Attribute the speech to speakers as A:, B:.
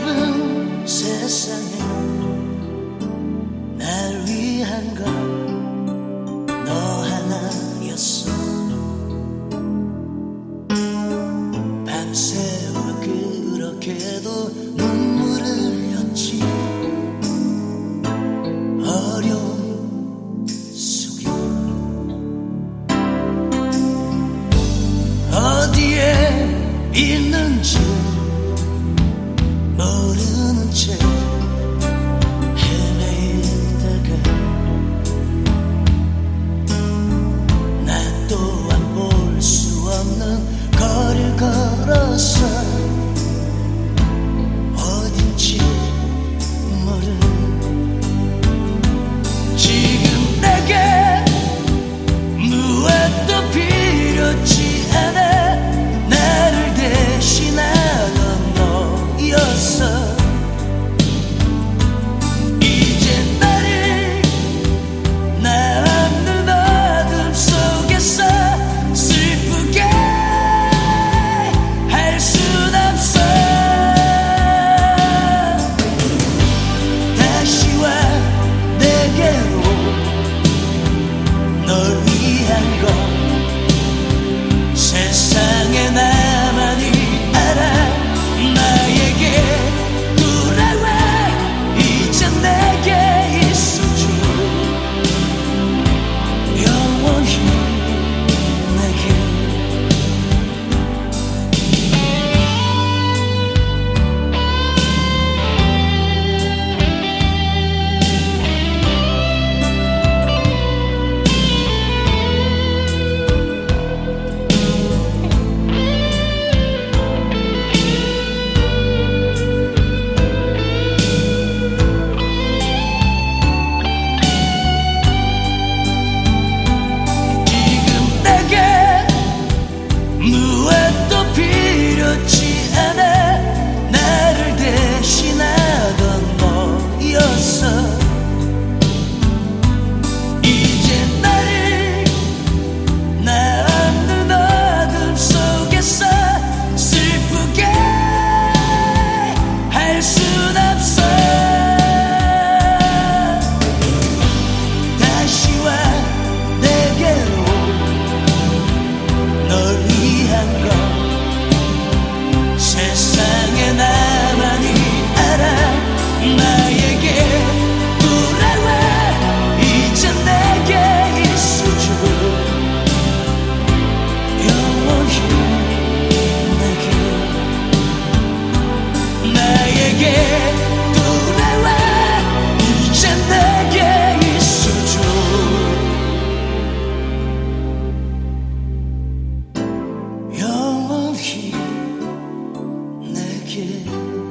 A: 넓은 세상에 날 위한 건 너 하나였어. 밤새워 그렇게도 눈물을 흘렸지. 어려움 속에 어디에 있는지 모르는 채 헤매다가 나 또한 볼 수 없는 거리를 걸어서 어딘지 모르는 지금 내게 무엇도 필요치 않아. 나를 대신하던 너였어. 이제 나를 나 없는 어둠 속에서 슬프게 할 순 없어. 다시 와 내게로. 널 위한 건 세상에 나만이 알아. 나에게 돌아와. 이제 내게 있어줘. 영원히 내게. 지금 내게 무엇도 필요치 않아. 나를 대신하던 너였어. 이제 나를 나 없는 어둠 속에서 슬프게 할 순 없어. 다시 와 내게로. 널 위한 건 세상에 나만이 알아. 나에게 돌아와. 이제 내게 있어줘. 영원히 내게. 나에게 돌아와. 이제 내게 있어줘. 영원히 내게.